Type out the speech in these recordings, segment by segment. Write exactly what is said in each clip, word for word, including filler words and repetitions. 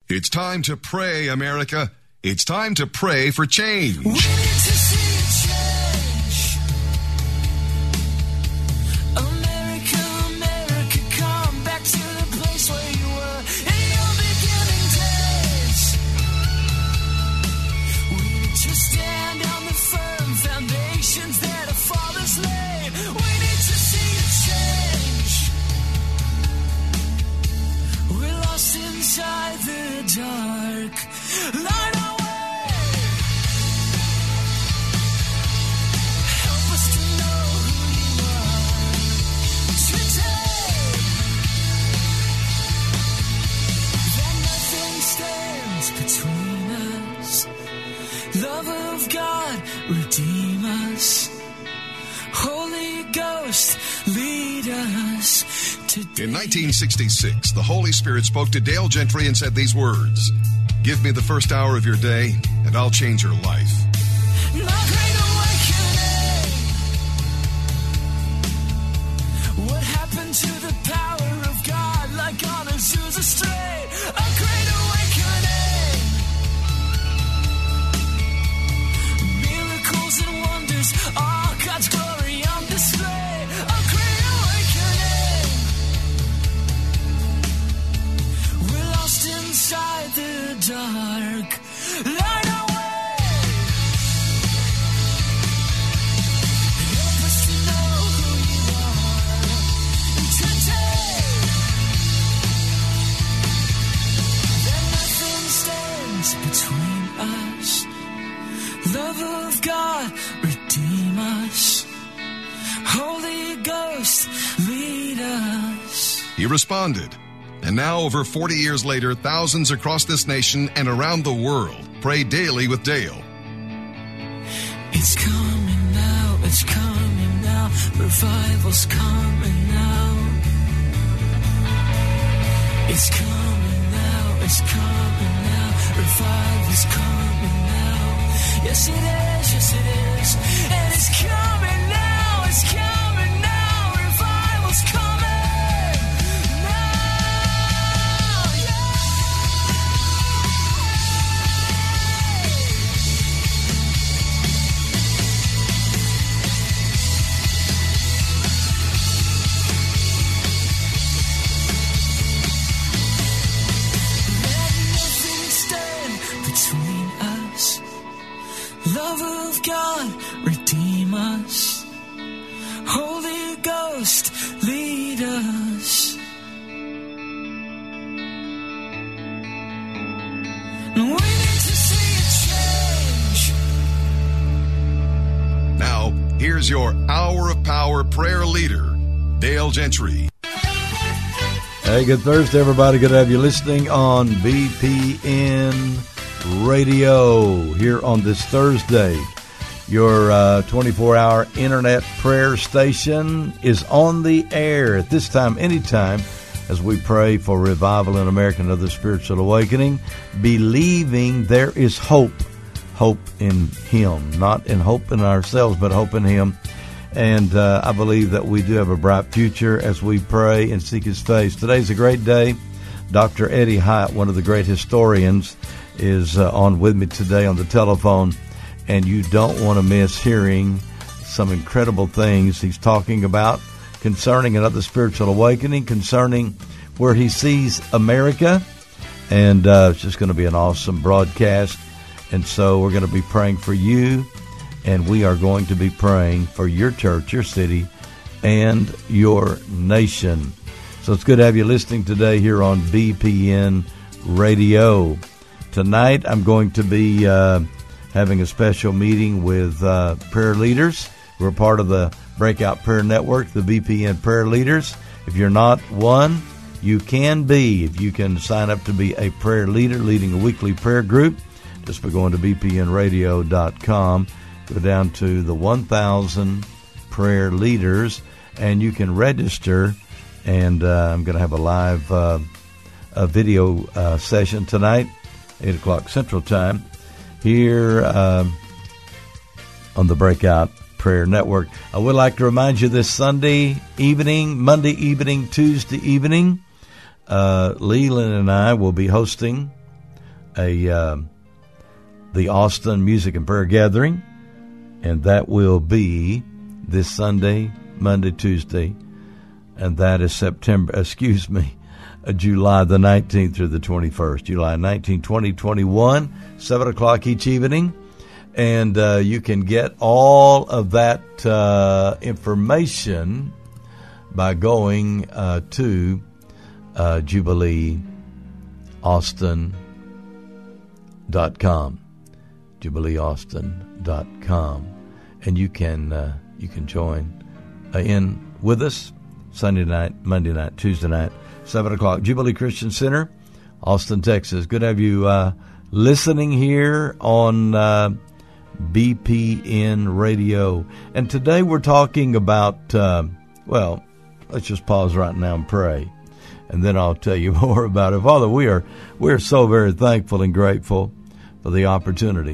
It's time to pray, America. It's time to pray for change. We need to see change. America, America, come back to the place where you were in your beginning days. We need to stand on the firm foundations that our fathers laid. We need to see change. We're lost inside the dark. Light our way. Help us to know who you are today. That nothing stands between us. Love of God, redeem us. Holy Ghost, lead us today. In nineteen sixty-six, the Holy Spirit spoke to Dale Gentry and said these words: "Give me the first hour of your day, and I'll change your life." My great awakening. What happened to the power of God, like on Azusa Strait? A great awakening. Miracles and wonders, all God's glory on display. A great awakening. We're lost inside the dark. Light our way. Help us to know who you are today. That nothing stands between us. Love of God, redeem us. Holy Ghost, lead us. He responded. And now, over forty years later, thousands across this nation and around the world pray daily with Dale. It's coming now, it's coming now, revival's coming now. It's coming now, it's coming now, revival's coming now. Yes it is, yes it is, and it's coming now, it's coming now, revival's coming. Love of God, redeem us. Holy Ghost, lead us. We need to see a change. Now, here's your Hour of Power prayer leader, Dale Gentry. Hey, good Thursday, everybody. Good to have you listening on B P N Radio here on this Thursday. Your uh, twenty-four hour internet prayer station is on the air at this time, anytime, as we pray for revival in America and other spiritual awakening, believing there is hope, hope in Him, not in hope in ourselves, but hope in Him. And uh, I believe that we do have a bright future as we pray and seek His face. Today's a great day. Doctor Eddie Hyatt, one of the great historians, is uh, on with me today on the telephone, and you don't want to miss hearing some incredible things he's talking about concerning another spiritual awakening, concerning where he sees America, and uh, it's just going to be an awesome broadcast. And so we're going to be praying for you, and we are going to be praying for your church, your city, and your nation. So it's good to have you listening today here on B P N Radio. Tonight I'm going to be uh, having a special meeting with uh, prayer leaders. We're part of the Breakout Prayer Network, the B P N Prayer Leaders. If you're not one, you can be. If you can sign up to be a prayer leader leading a weekly prayer group, just by going to b p n radio dot com, go down to the one thousand prayer leaders, and you can register. And uh, I'm going to have a live uh, a video uh, session tonight, eight o'clock Central Time, here um, on the Breakout Prayer Network. I would like to remind you this Sunday evening, Monday evening, Tuesday evening, uh, Leland and I will be hosting a um, the Austin Music and Prayer Gathering, and that will be this Sunday, Monday, Tuesday, and that is September, excuse me, uh, July the nineteenth through the twenty-first, July nineteenth, twenty twenty-one, seven o'clock each evening. And uh, you can get all of that uh, information by going uh, to uh, Jubilee Austin dot com, Jubilee Austin dot com, and you can uh, you can join uh, in with us Sunday night, Monday night, Tuesday night, seven o'clock, Jubilee Christian Center, Austin, Texas. Good to have you uh, listening here on Uh, B P N Radio. And today we're talking about, uh, well, let's just pause right now and pray, and then I'll tell you more about it. Father, we are we are so very thankful and grateful for the opportunity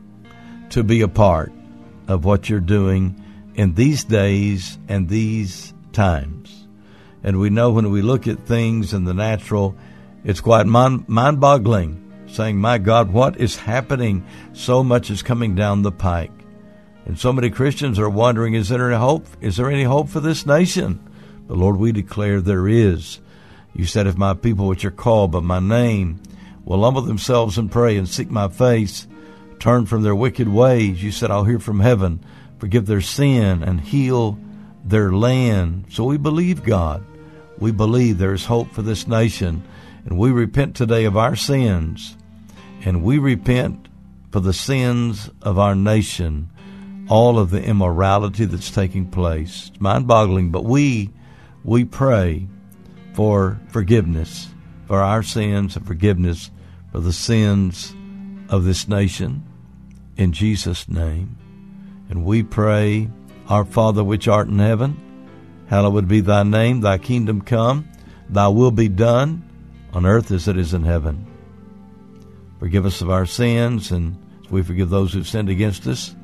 to be a part of what you're doing in these days and these times. And we know when we look at things in the natural, it's quite mind, mind-boggling, saying, my God, what is happening? So much is coming down the pike. And so many Christians are wondering, is there any hope? Is there any hope for this nation? But Lord, we declare there is. You said, if my people which are called by my name will humble themselves and pray and seek my face, turn from their wicked ways, you said, I'll hear from heaven, forgive their sin, and heal their land. So we believe, God. We believe there is hope for this nation. And we repent today of our sins. And we repent for the sins of our nation, all of the immorality that's taking place. It's mind-boggling, but we we pray for forgiveness for our sins and forgiveness for the sins of this nation in Jesus' name. And we pray, our Father which art in heaven, hallowed be thy name, thy kingdom come, thy will be done on earth as it is in heaven. Forgive us of our sins, and we forgive those who've sinned against us.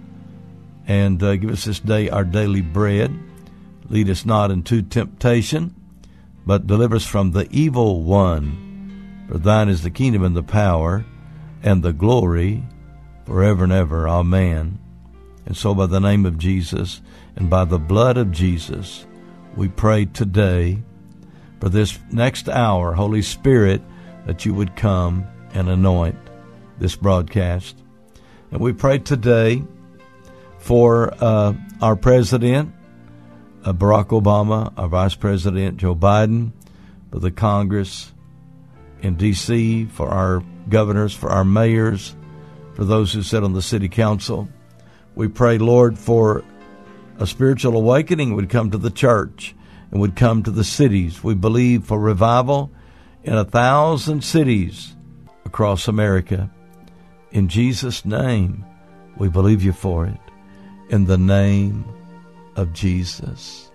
And uh, give us this day our daily bread. Lead us not into temptation, but deliver us from the evil one. For thine is the kingdom and the power and the glory forever and ever. Amen. And so by the name of Jesus and by the blood of Jesus, we pray today for this next hour, Holy Spirit, that you would come and anoint this broadcast. And we pray today for uh, our President, uh, Barack Obama, our Vice President, Joe Biden, for the Congress in D C, for our governors, for our mayors, for those who sit on the city council. We pray, Lord, for a spiritual awakening would come to the church and would come to the cities. We believe for revival in a thousand cities across America. In Jesus' name, we believe you for it. In the name of Jesus.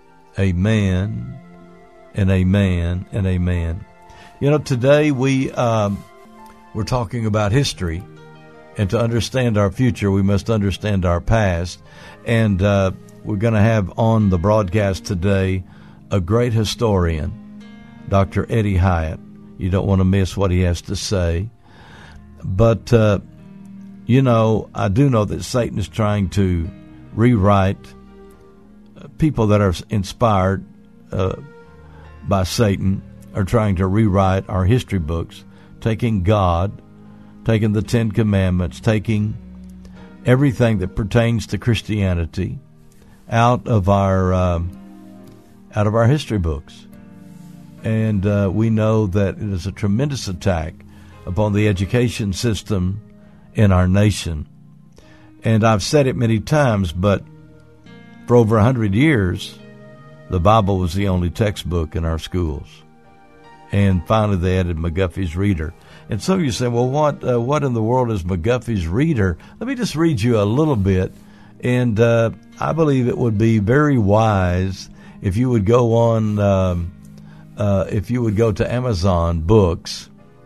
Amen and amen and amen. You know, today we, um, we're talking about history. And to understand our future, we must understand our past. And uh, we're going to have on the broadcast today a great historian, Doctor Eddie Hyatt. You don't want to miss what he has to say. But, uh, you know, I do know that Satan is trying to rewrite people that are inspired uh, by Satan are trying to rewrite our history books, taking God, taking the Ten Commandments, taking everything that pertains to Christianity out of our um, out of our history books. And uh, we know that it is a tremendous attack upon the education system in our nation. And I've said it many times, but for over a hundred years, the Bible was the only textbook in our schools. And finally, they added McGuffey's Reader. And so you say, well, what uh, what in the world is McGuffey's Reader? Let me just read you a little bit. And uh, I believe it would be very wise if you would go on, um, uh, if you would go to Amazon Books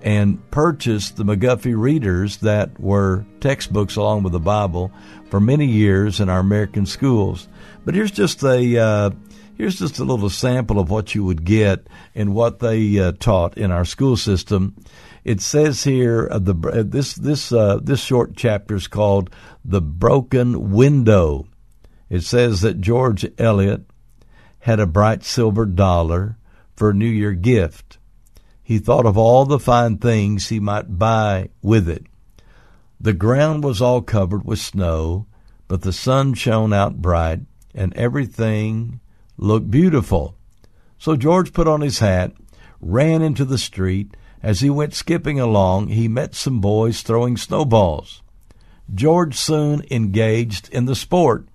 and purchased the McGuffey Readers that were textbooks along with the Bible for many years in our American schools. But here's just a uh, here's just a little sample of what you would get and what they uh, taught in our school system. It says here uh, the uh, this this uh, this short chapter is called "The Broken Window." It says that George Eliot had a bright silver dollar for a New Year gift. He thought of all the fine things he might buy with it. The ground was all covered with snow, but the sun shone out bright, and everything looked beautiful. So George put on his hat, ran into the street. As he went skipping along, he met some boys throwing snowballs. George soon engaged in the sport.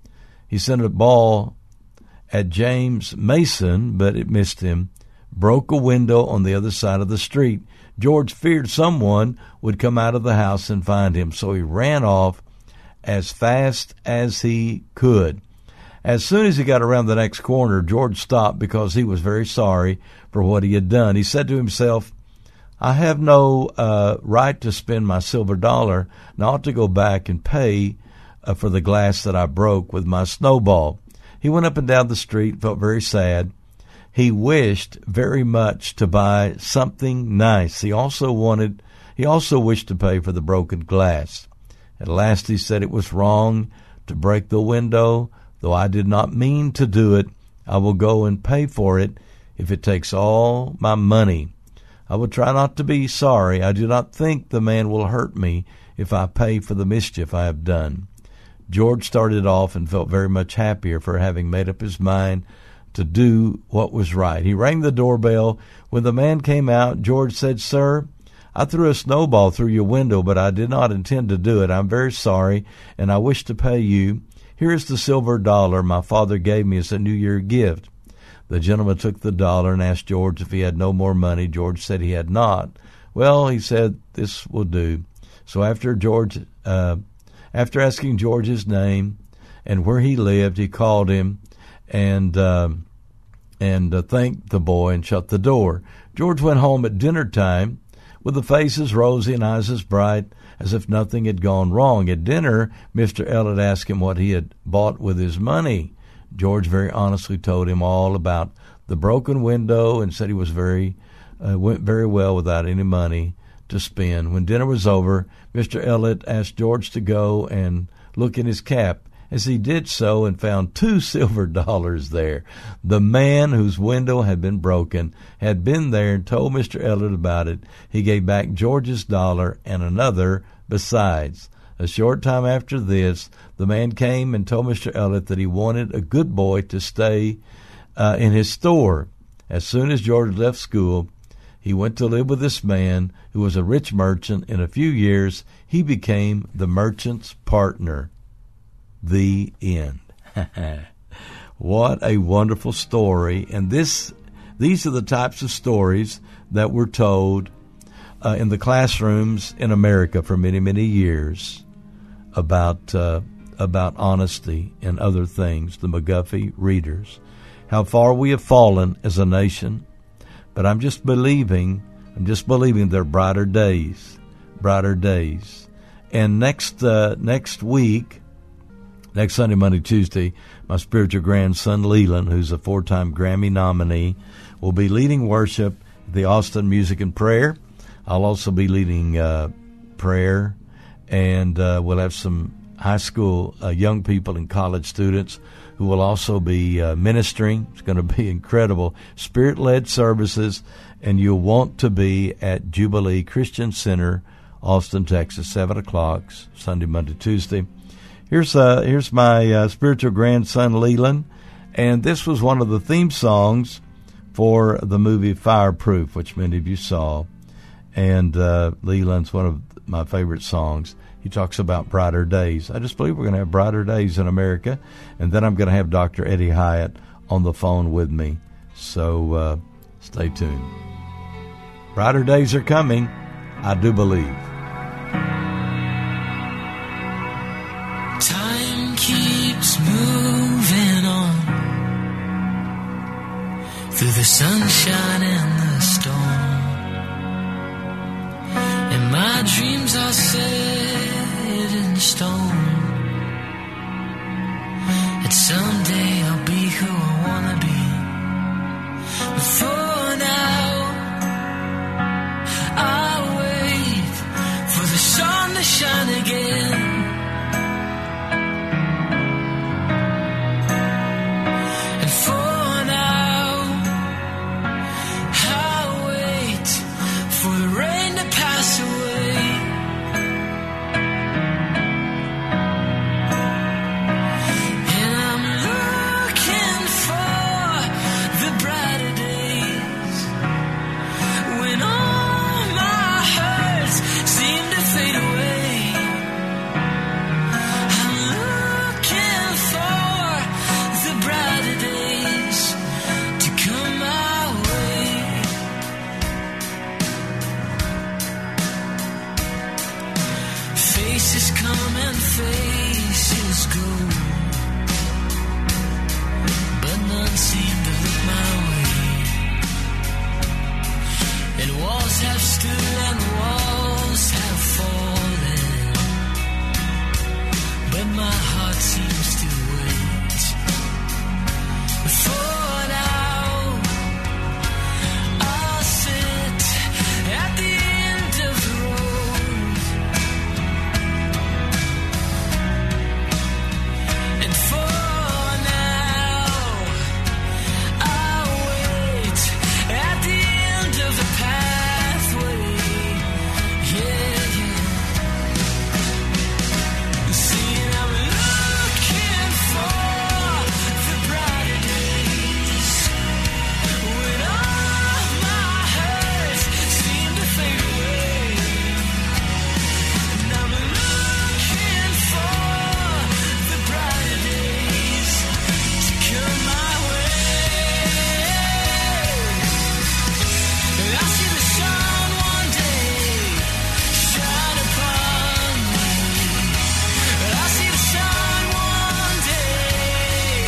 He sent a ball at James Mason, but it missed him, broke a window on the other side of the street. George feared someone would come out of the house and find him, so he ran off as fast as he could. As soon as he got around the next corner, George stopped because he was very sorry for what he had done. He said to himself, I have no uh, right to spend my silver dollar, and I ought to go back and pay uh, for the glass that I broke with my snowball. He went up and down the street, felt very sad. He wished very much to buy something nice. He also wanted, he also wished to pay for the broken glass. At last he said, it was wrong to break the window, though I did not mean to do it. I will go and pay for it if it takes all my money. I will try not to be sorry. I do not think the man will hurt me if I pay for the mischief I have done. George started off and felt very much happier for having made up his mind to do what was right. He rang the doorbell. When the man came out, George said, Sir, I threw a snowball through your window, but I did not intend to do it. I'm very sorry, and I wish to pay you. Here is the silver dollar my father gave me as a New Year gift. The gentleman took the dollar and asked George if he had no more money. George said he had not. Well, he said, this will do. So after George, uh, after asking George his name and where he lived, he called him and uh, and uh, thanked the boy and shut the door. George went home at dinner time with the face as rosy and eyes as bright as if nothing had gone wrong. At dinner, Mister Eliot asked him what he had bought with his money. George very honestly told him all about the broken window and said he was very uh, went very well without any money to spend. When dinner was over, Mister Eliot asked George to go and look in his cap. As he did so and found two silver dollars there, the man whose window had been broken had been there and told Mister Eliot about it. He gave back George's dollar and another besides. A short time after this, the man came and told Mister Eliot that he wanted a good boy to stay uh, in his store. As soon as George left school, he went to live with this man who was a rich merchant. In a few years, he became the merchant's partner. The end. What a wonderful story. And this, these are the types of stories that were told uh, in the classrooms in America for many, many years about uh, about honesty and other things, the McGuffey Readers. How far we have fallen as a nation. But I'm just believing, I'm just believing there are brighter days, brighter days. And next uh, next week, next Sunday, Monday, Tuesday, my spiritual grandson, Leland, who's a four-time Grammy nominee, will be leading worship at the Austin Music and Prayer. I'll also be leading uh, prayer, and uh, we'll have some high school uh, young people and college students who will also be uh, ministering. It's going to be incredible. Spirit-led services, and you'll want to be at Jubilee Christian Center, Austin, Texas, seven o'clock, Sunday, Monday, Tuesday. Here's uh, here's my uh, spiritual grandson, Leland, and this was one of the theme songs for the movie Fireproof, which many of you saw. And uh, Leland's one of my favorite songs. He talks about brighter days. I just believe we're going to have brighter days in America, and then I'm going to have Doctor Eddie Hyatt on the phone with me. So uh, stay tuned. Brighter days are coming, I do believe. Time keeps moving on through the sunshine and the storm. dreams are set in stone. And someday I'll be who I wanna be. But for now, I'll wait for the sun to shine again. And for now, I'll wait for the rain to pass away. And I'm looking for the brighter days when all my hurts seem to fade away. I'm looking for the brighter days to come my way. Faces come and faces go, but none seem to look my way. And walls have stood and walls have fallen, but my heart seems to wait. For now, I'll sit at the end of the road. And for now, I'll wait at the end of the pathway. Yeah, yeah. See, I'm looking for the brighter days when all my hurts seem to fade away. And I'm looking for the brighter days to come my way. And I see the sun one day shine upon me. And I see the sun one day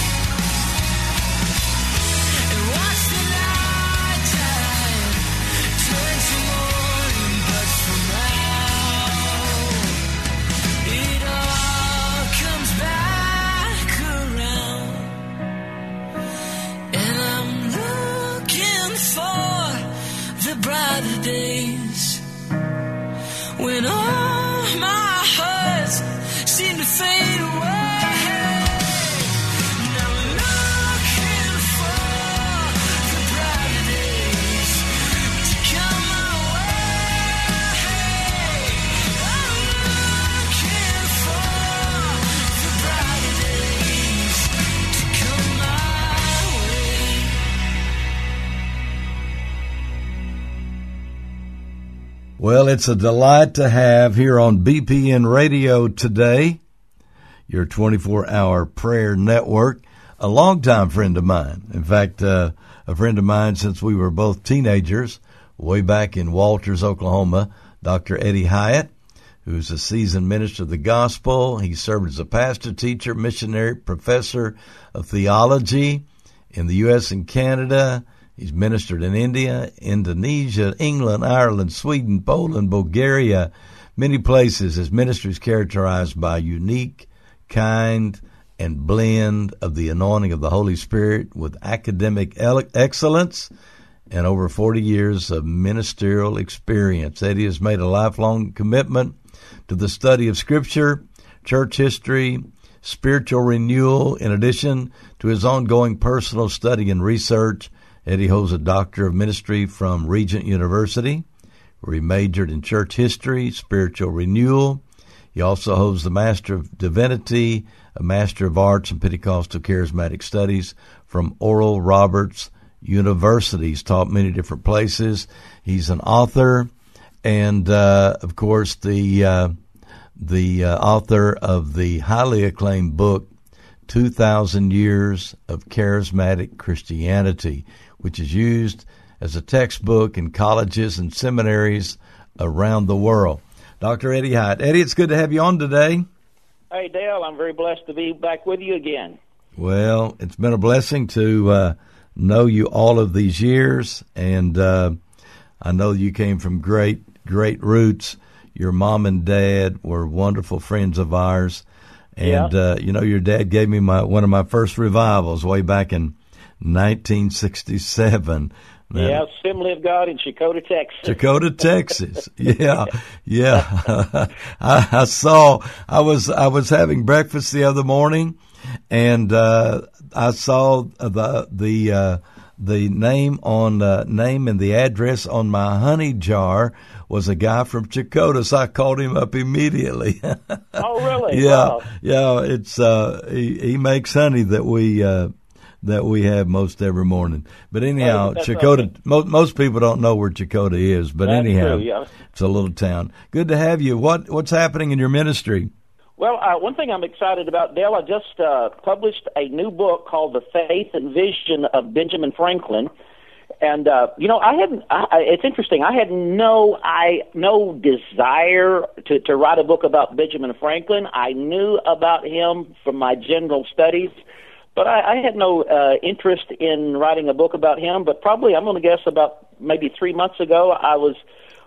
and watch the night time turn to morning. But for now, it all comes back around. And I'm looking for the brighter days when all my hurts seem to fade away. And I'm looking for the brighter days to come my way. I'm looking for the brighter days to come my way. Well, it's a delight to have here on B P N Radio today, your twenty-four hour prayer network, a longtime friend of mine. In fact, uh, a friend of mine since we were both teenagers, way back in Walters, Oklahoma, Doctor Eddie Hyatt, who's a seasoned minister of the gospel. He served as a pastor, teacher, missionary, professor of theology in the U S and Canada. He's ministered in India, Indonesia, England, Ireland, Sweden, Poland, Bulgaria, many places. His ministry is characterized by unique, kind, and blend of the anointing of the Holy Spirit with academic excellence and over forty years of ministerial experience. Eddie has made a lifelong commitment to the study of Scripture, church history, spiritual renewal, in addition to his ongoing personal study and research. Eddie holds a Doctor of Ministry from Regent University, where he majored in church history, spiritual renewal. He also holds the Master of Divinity, a Master of Arts in Pentecostal Charismatic Studies from Oral Roberts University. He's taught many different places. He's an author and, uh, of course, the uh, the uh, author of the highly acclaimed book, two thousand Years of Charismatic Christianity, which is used as a textbook in colleges and seminaries around the world. Doctor Eddie Hyatt. Eddie, it's good to have you on today. Hey, Dale, I'm very blessed to be back with you again. Well, it's been a blessing to uh, know you all of these years, and uh, I know you came from great, great roots. your mom and dad were wonderful friends of ours. And, Yeah. uh, you know, your dad gave me my one of my first revivals way back in nineteen sixty-seven. Now, Yeah, Assembly of God in Chakota, Texas. Chakota, Texas. Yeah, yeah. I, I saw. I was I was having breakfast the other morning, and uh, I saw the the uh, the name on uh, name and the address on my honey jar was a guy from Chakota, so I called him up immediately. Oh, really? Yeah, Wow. yeah. It's uh, he, he makes honey that we. Uh, that we have most every morning. But anyhow, Oh, that's Chakota, awesome. mo- most people don't know where Chakota is, but That's anyhow, true, yeah. it's a little town. Good to have you. What What's happening in your ministry? Well, uh, one thing I'm excited about, Dale, I just uh, published a new book called The Faith and Vision of Benjamin Franklin. And, uh, you know, I hadn't, I, I- it's interesting, I had no, I, no desire to, to write a book about Benjamin Franklin. I knew about him from my general studies, but I, I had no uh, interest in writing a book about him. But probably, I'm going to guess about maybe three months ago, I was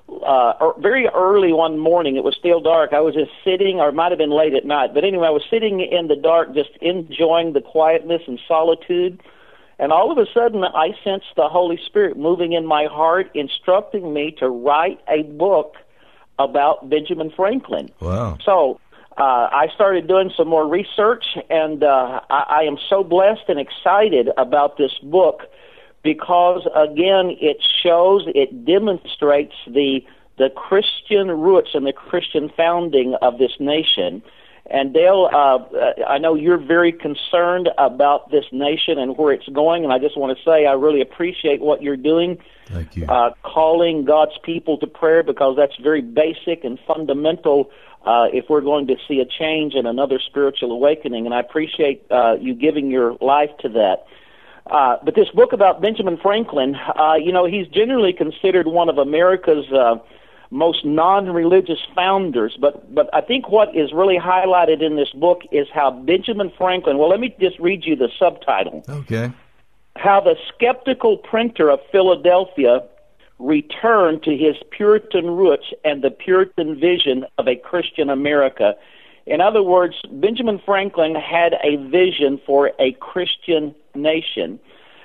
uh, er, very early one morning. It was still dark. I was just sitting, or it might have been late at night. But anyway, I was sitting in the dark, just enjoying the quietness and solitude. And all of a sudden, I sensed the Holy Spirit moving in my heart, instructing me to write a book about Benjamin Franklin. Wow. So uh, I started doing some more research, and uh, I, I am so blessed and excited about this book because, again, it shows, it demonstrates the the Christian roots and the Christian founding of this nation. And Dale, uh, I know you're very concerned about this nation and where it's going, and I just want to say I really appreciate what you're doing. Thank you. Uh, calling God's people to prayer, because that's very basic and fundamental uh, if we're going to see a change and another spiritual awakening, and I appreciate uh, you giving your life to that. Uh, but this book about Benjamin Franklin, uh, you know, he's generally considered one of America's uh, most non-religious founders, but but I think what is really highlighted in this book is how Benjamin Franklin, well, let me just read you the subtitle. Okay. How the skeptical printer of Philadelphia returned to his Puritan roots and the Puritan vision of a Christian America. In other words, Benjamin Franklin had a vision for a Christian nation.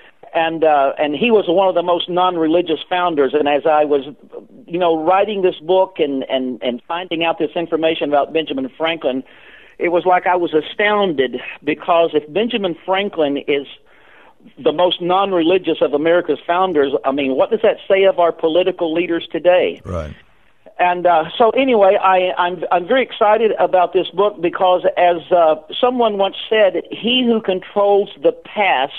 And uh, and he was one of the most non-religious founders. And as I was, you know, writing this book and, and, and finding out this information about Benjamin Franklin, it was like I was astounded, because if Benjamin Franklin is the most non-religious of America's founders, I mean, what does that say of our political leaders today? Right. And uh, so anyway, I, I'm I'm very excited about this book because, as uh, someone once said, he who controls the past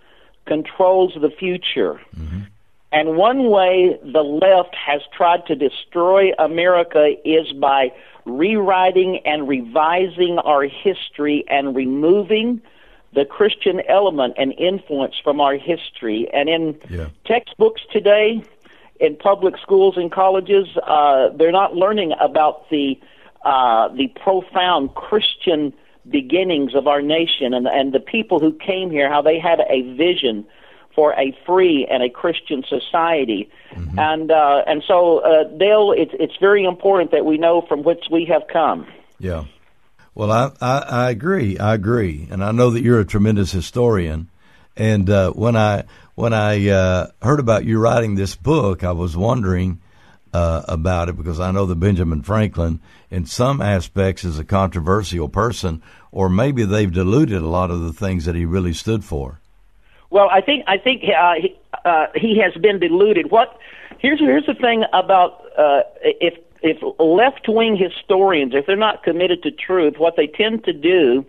controls the future. Mm-hmm. And one way the left has tried to destroy America is by rewriting and revising our history and removing the Christian element and influence from our history. And in Yeah. textbooks today, in public schools and colleges, uh, they're not learning about the uh, the profound Christian beginnings of our nation and and the people who came here, how they had a vision for a free and a Christian society. Mm-hmm. And uh, and so, uh, Dale, it's it's very important that we know from which we have come. Yeah. Well, I, I, I agree. I agree. And I know that you're a tremendous historian. And uh, when I when I uh, heard about you writing this book, I was wondering uh, about it, because I know that Benjamin Franklin, in some aspects, is a controversial person, or maybe they've diluted a lot of the things that he really stood for. Well, I think I think uh, he, uh, he has been deluded. What here's here's the thing about uh, if if left-wing historians, if they're not committed to truth, what they tend to do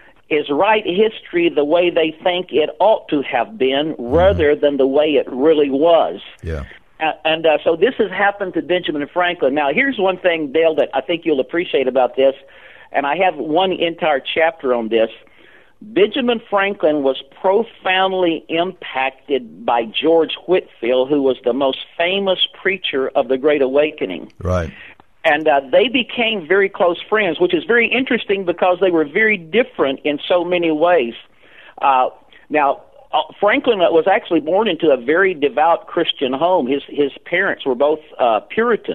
is write history the way they think it ought to have been, rather mm-hmm. than the way it really was. Yeah. Uh, and uh, so this has happened to Benjamin Franklin. Now, here's one thing, Dale, that I think you'll appreciate about this, and I have one entire chapter on this. Benjamin Franklin was profoundly impacted by George Whitefield, who was the most famous preacher of the Great Awakening. Right. And uh, they became very close friends, which is very interesting because they were very different in so many ways. Uh, now, uh, Franklin was actually born into a very devout Christian home. His his parents were both uh, Puritans.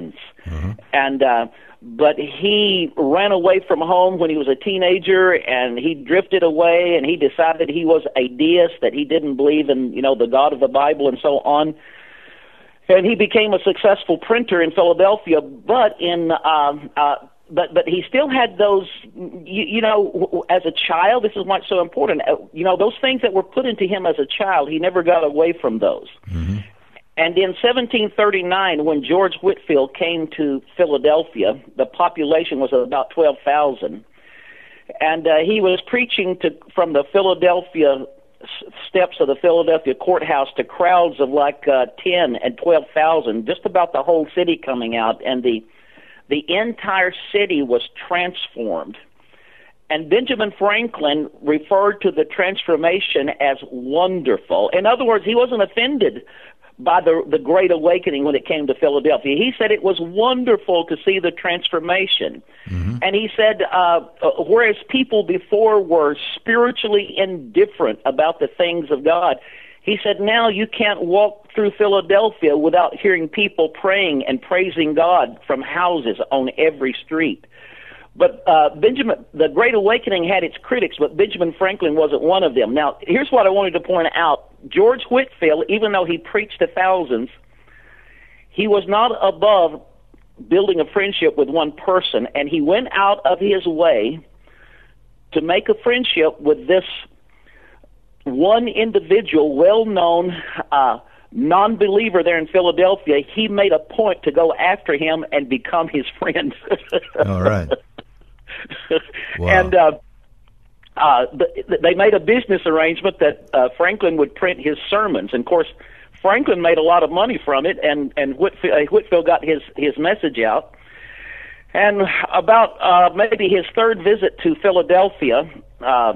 Mm-hmm. And uh, but he ran away from home when he was a teenager, and he drifted away, and he decided he was a deist, that he didn't believe in, you know, the God of the Bible and so on. And he became a successful printer in Philadelphia, but in uh, uh, but but he still had those, you, you know, as a child. This is why it's so important. You know, those things that were put into him as a child, he never got away from those. Mm-hmm. And in seventeen thirty-nine, when George Whitefield came to Philadelphia, the population was about twelve thousand, and uh, he was preaching to from the Philadelphia steps of the Philadelphia courthouse to crowds of like uh, ten and twelve thousand, just about the whole city coming out, and the the entire city was transformed. And Benjamin Franklin referred to the transformation as wonderful. In other words, he wasn't offended by the the Great Awakening when it came to Philadelphia. He said it was wonderful to see the transformation. Mm-hmm. And he said, uh, whereas people before were spiritually indifferent about the things of God, he said, now you can't walk through Philadelphia without hearing people praying and praising God from houses on every street. But uh, Benjamin, the Great Awakening had its critics, but Benjamin Franklin wasn't one of them. Now, here's what I wanted to point out. George Whitefield, even though he preached to thousands, he was not above building a friendship with one person, and he went out of his way to make a friendship with this one individual, well-known uh, non-believer there in Philadelphia. He made a point to go after him and become his friend. All right. Wow. And uh, uh, th- they made a business arrangement that uh, Franklin would print his sermons. And, of course, Franklin made a lot of money from it, and, and Whitefield, Whitefield got his, his message out. And about uh, maybe his third visit to Philadelphia, uh,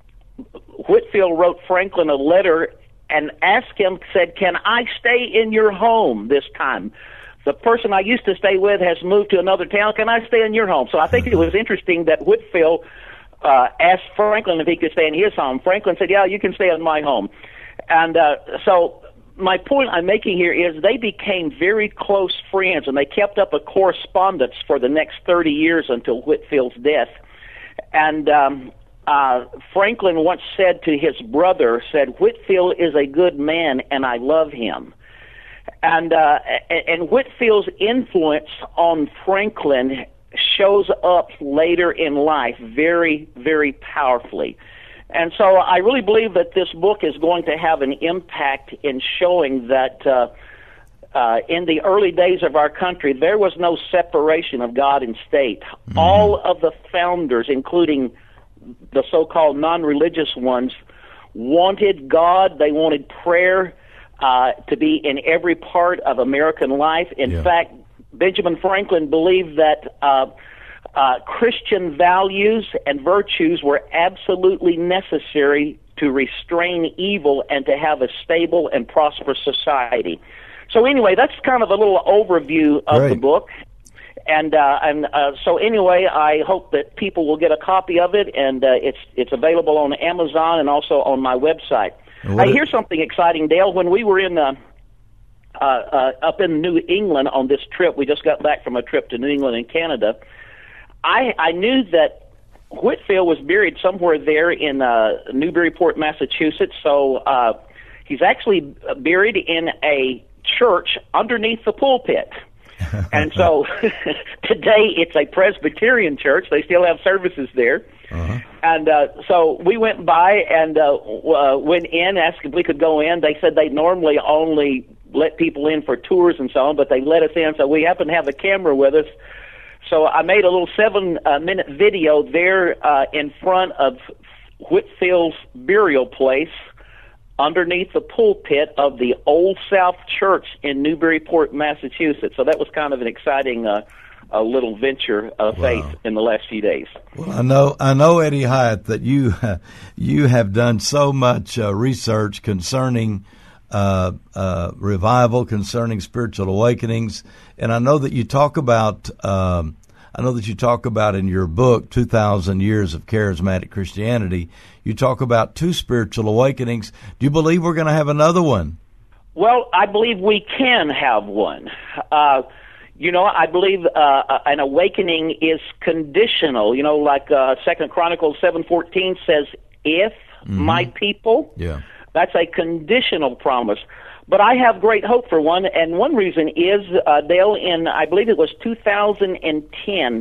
Whitefield wrote Franklin a letter and asked him, said, can I stay in your home this time? The person I used to stay with has moved to another town. Can I stay in your home? So I think it was interesting that Whitefield uh, asked Franklin if he could stay in his home. Franklin said, yeah, you can stay in my home. And uh, so my point I'm making here is they became very close friends, and they kept up a correspondence for the next thirty years until Whitefield's death. And um, uh, Franklin once said to his brother, said, Whitefield is a good man, and I love him. And uh, and Whitefield's influence on Franklin shows up later in life very, very powerfully. And so I really believe that this book is going to have an impact in showing that uh, uh, in the early days of our country, there was no separation of God and state. Mm-hmm. All of the founders, including the so-called non-religious ones, wanted God. They wanted prayer uh, to be in every part of American life. In yeah. fact, Benjamin Franklin believed that uh, uh, Christian values and virtues were absolutely necessary to restrain evil and to have a stable and prosperous society. So anyway, that's kind of a little overview of Great. the book. And uh, and uh, so anyway, I hope that people will get a copy of it, and uh, it's it's available on Amazon and also on my website. Hey, here's something exciting, Dale. When we were in uh, uh, uh, up in New England on this trip, we just got back from a trip to New England and Canada. I I knew that Whitefield was buried somewhere there in uh, Newburyport, Massachusetts. So uh, he's actually buried in a church underneath the pulpit. And so today it's a Presbyterian church. They still have services there. Uh-huh. And uh, so we went by and uh, uh, went in, asked if we could go in. They said they normally only let people in for tours and so on, but they let us in. So we happened to have a camera with us. So I made a little seven-minute uh, video there uh, in front of Whitefield's burial place, underneath the pulpit of the Old South Church in Newburyport, Massachusetts. So that was kind of an exciting uh, uh, little venture of faith wow. in the last few days. Well, I know, I know, Eddie Hyatt, that you uh, you have done so much uh, research concerning uh, uh, revival, concerning spiritual awakenings, and I know that you talk about. Um, I know that you talk about in your book, two thousand Years of Charismatic Christianity, you talk about two spiritual awakenings. Do you believe we're going to have another one? Well, I believe we can have one. Uh, You know, I believe uh, an awakening is conditional. You know, like uh, Second Chronicles seven fourteen says, "If mm-hmm. my people," yeah, that's a conditional promise. But I have great hope for one, and one reason is, uh, Dale, in I believe it was two thousand ten,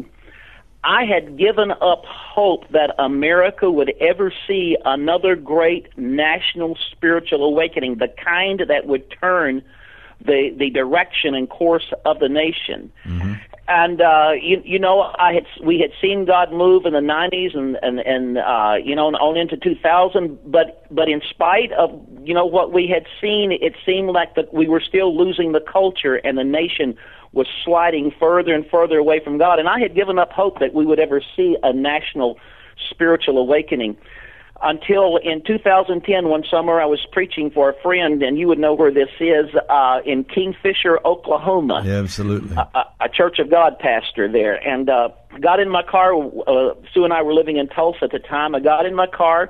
I had given up hope that America would ever see another great national spiritual awakening, the kind that would turn the the direction and course of the nation. Mm-hmm. And uh, you, you know, I had we had seen God move in the nineties and and and uh, you know, on into two thousand. But but in spite of you know what we had seen, it seemed like that we were still losing the culture, and the nation was sliding further and further away from God. And I had given up hope that we would ever see a national spiritual awakening. Until in two thousand ten, one summer, I was preaching for a friend, and you would know where this is, uh, in Kingfisher, Oklahoma. Yeah, absolutely. A, a Church of God pastor there. And uh, got in my car. Uh, Sue and I were living in Tulsa at the time. I got in my car.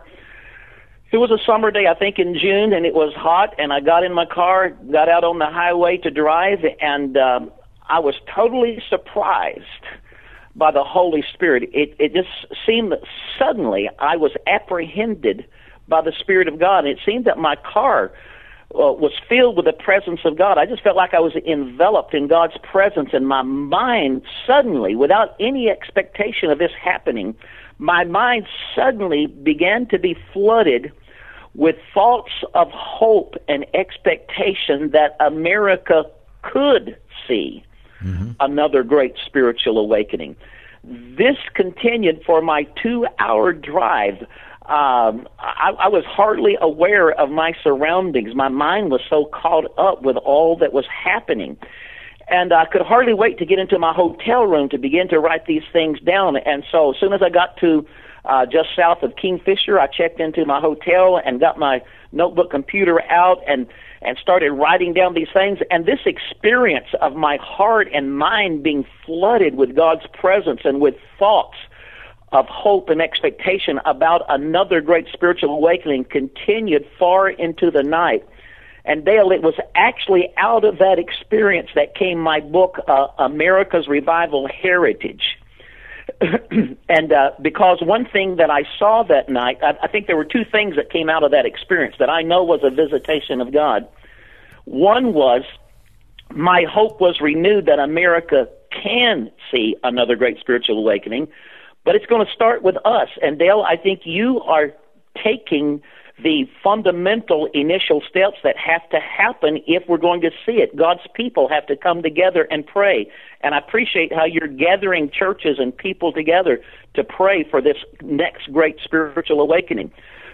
It was a summer day, I think in June, and it was hot. And I got in my car, got out on the highway to drive, and uh, I was totally surprised by the Holy Spirit. It, it just seemed that suddenly I was apprehended by the Spirit of God. And it seemed that my car uh, was filled with the presence of God. I just felt like I was enveloped in God's presence, and my mind suddenly, without any expectation of this happening, my mind suddenly began to be flooded with thoughts of hope and expectation that America could see Mm-hmm. another great spiritual awakening. This continued for my two-hour drive. Um, I, I was hardly aware of my surroundings. My mind was so caught up with all that was happening. And I could hardly wait to get into my hotel room to begin to write these things down. And so as soon as I got to uh, just south of Kingfisher, I checked into my hotel and got my notebook computer out and and started writing down these things. And this experience of my heart and mind being flooded with God's presence and with thoughts of hope and expectation about another great spiritual awakening continued far into the night. And Dale, it was actually out of that experience that came my book, uh, America's Revival Heritage. and uh, because one thing that I saw that night, I, I think there were two things that came out of that experience that I know was a visitation of God. One was my hope was renewed that America can see another great spiritual awakening, but it's going to start with us. And Dale, I think you are taking the fundamental initial steps that have to happen if we're going to see it. God's people have to come together and pray. And I appreciate how you're gathering churches and people together to pray for this next great spiritual awakening.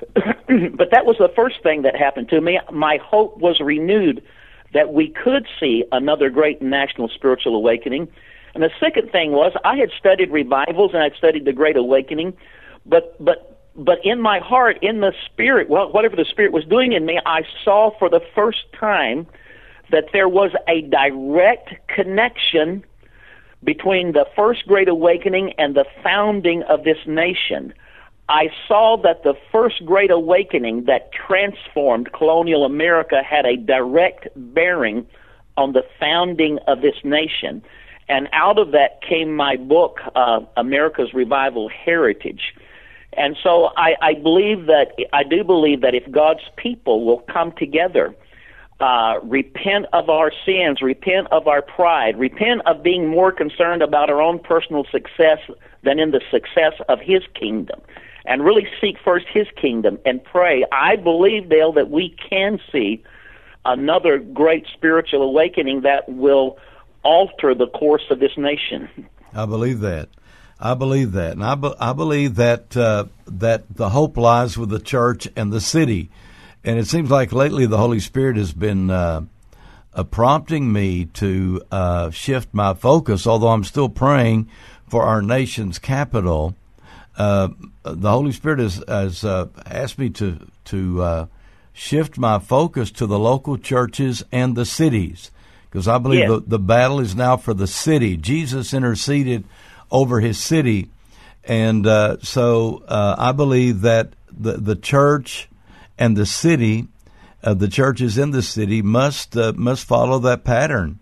But that was the first thing that happened to me. My hope was renewed that we could see another great national spiritual awakening. And the second thing was I had studied revivals and I'd studied the Great Awakening, but but But in my heart, in the Spirit, well, whatever the Spirit was doing in me, I saw for the first time that there was a direct connection between the First Great Awakening and the founding of this nation. I saw that the First Great Awakening that transformed colonial America had a direct bearing on the founding of this nation. And out of that came my book, uh, America's Revival Heritage. And so I, I believe that, I do believe that if God's people will come together, uh, repent of our sins, repent of our pride, repent of being more concerned about our own personal success than in the success of His kingdom, and really seek first His kingdom and pray, I believe, Dale, that we can see another great spiritual awakening that will alter the course of this nation. I believe that. I believe that, and I, be, I believe that uh, that the hope lies with the church and the city. And it seems like lately the Holy Spirit has been uh, uh, prompting me to uh, shift my focus, although I'm still praying for our nation's capital. Uh, the Holy Spirit has, has uh, asked me to, to uh, shift my focus to the local churches and the cities, because I believe yes. the, the battle is now for the city. Jesus interceded over His city, and uh, so uh, I believe that the the church and the city, uh, the churches in the city must uh, must follow that pattern,